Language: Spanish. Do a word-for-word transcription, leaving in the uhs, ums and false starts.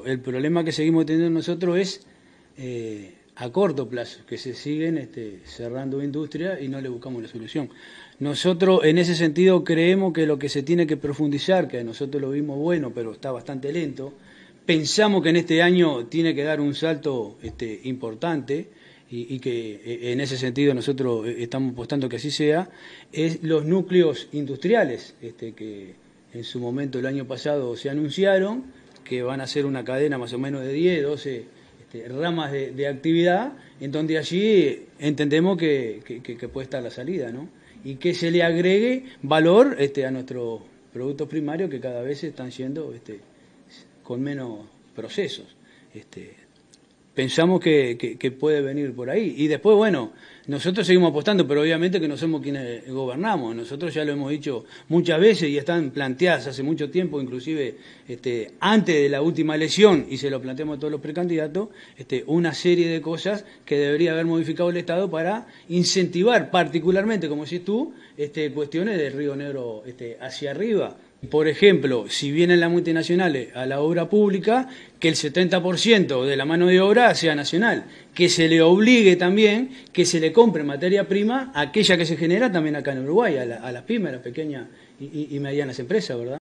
El problema que seguimos teniendo nosotros es eh, a corto plazo, que se siguen este, cerrando industrias y no le buscamos la solución. Nosotros en ese sentido creemos que lo que se tiene que profundizar, que nosotros lo vimos bueno, pero está bastante lento, pensamos que en este año tiene que dar un salto este, importante y, y que en ese sentido nosotros estamos apostando que así sea, es los núcleos industriales este, que en su momento el año pasado se anunciaron, que van a ser una cadena más o menos de diez, doce este, ramas de, de actividad, en donde allí entendemos que, que, que puede estar la salida, ¿no? Y que se le agregue valor este, a nuestros productos primarios que cada vez están siendo este, con menos procesos. Este, pensamos que, que, que puede venir por ahí. Y después, bueno, nosotros seguimos apostando, pero obviamente que no somos quienes gobernamos. Nosotros ya lo hemos dicho muchas veces y están planteadas hace mucho tiempo, inclusive este, antes de la última elección, y se lo planteamos a todos los precandidatos, este, una serie de cosas que debería haber modificado el Estado para incentivar particularmente, como decís tú, este, cuestiones del Río Negro este, hacia arriba. Por ejemplo, si vienen las multinacionales a la obra pública, que el setenta por ciento de la mano de obra sea nacional, que se le obligue también que se le compre materia prima, aquella que se genera también acá en Uruguay, a, la, a las pymes, a las pequeñas y, y, y medianas empresas, ¿verdad?